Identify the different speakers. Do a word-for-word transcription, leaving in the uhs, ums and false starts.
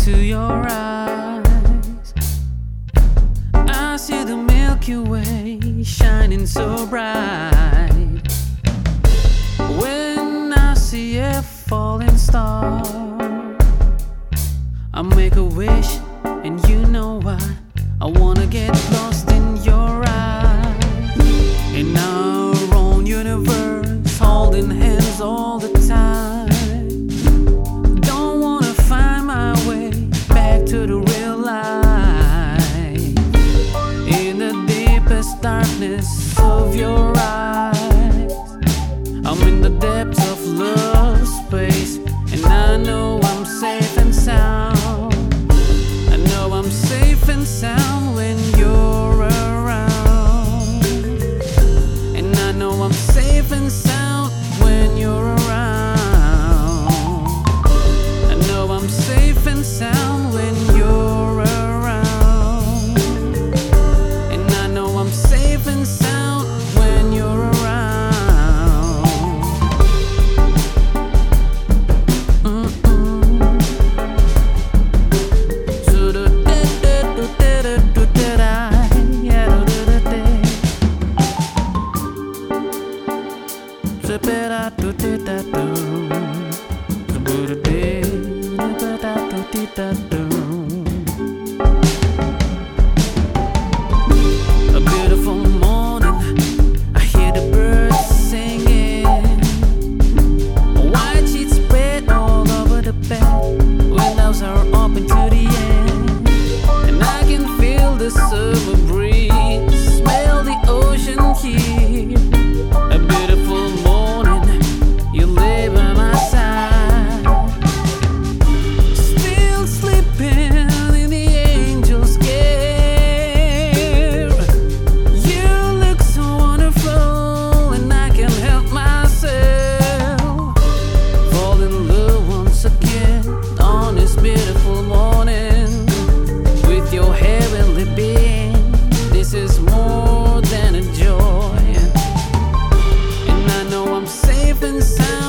Speaker 1: into your eyes. I see the Milky Way shining so bright. When I see a falling star, I make a wish, and you know why. I wanna get lost in your eyes. In our own universe, holding hands all the time. Don't wanna find my way back to the real life. In the deepest darkness of your eyes, I'm in the depths of love space, and I know I'm safe and sound. I know I'm safe and sound when you're around. And I know I'm safe and sound when you're around. I know I'm safe and sound when you're around. And I know I'm safe and sound when you're around. A beautiful morning, I hear the birds singing. White sheets spread all over the bed. Windows are open to the end, and I can feel the summer breeze, smell the ocean here. A beautiful morning, you lay by my side, still sleeping in the angel's care. You look so wonderful, and I can't help myself. Fall in love once again on this beautiful morning with your heavenly being. This is more than a joy. And I know I'm safe and sound